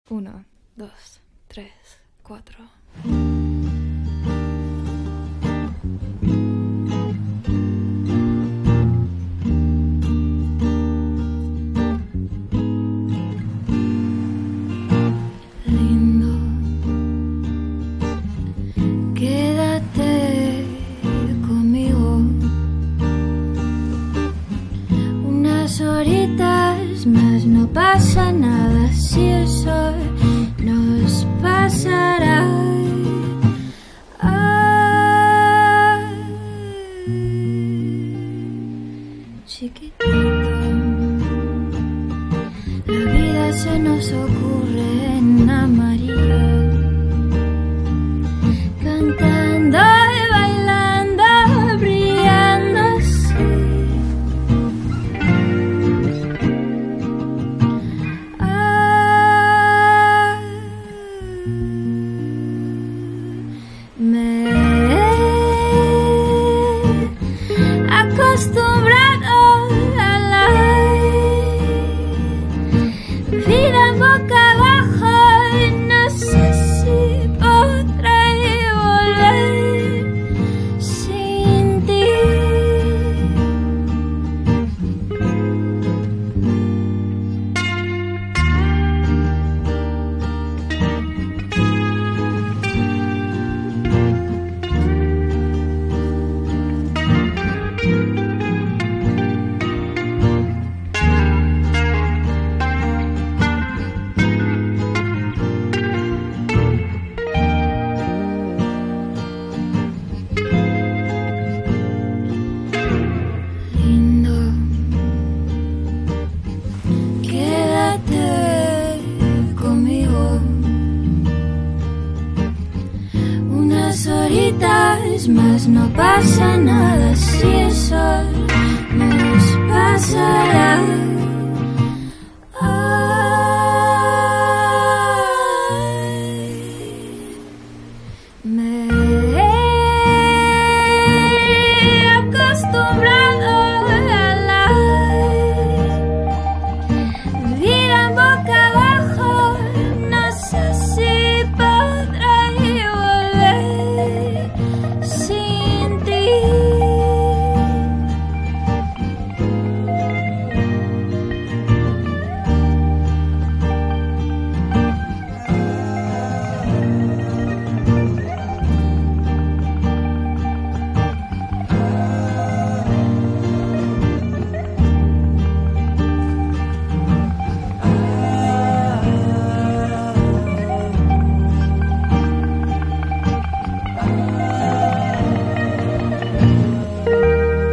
Uno, dos, tres, cuatro. Lindo, quédate conmigo unas horitas más, no pasa nada si el sol nos pasará. Ay, chiquitito, la vida se nos ocurre en amarillo, cantando y bailando, brillando así. Me he acostumbrado a la vida boca abajo y no sé si podré volver sin ti. Lindo, quédate conmigo unas horitas más, no pasa nada si el sol nos pasará. Me he acostumbrado a la vida boca abajo, no sé si podré volver sin ti.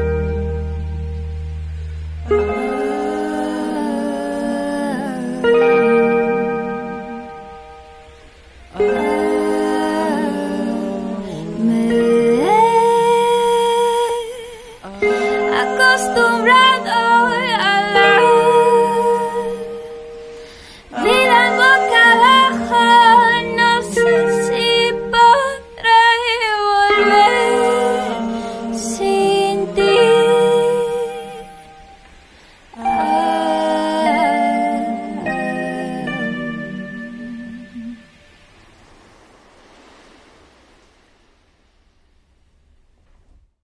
Ah.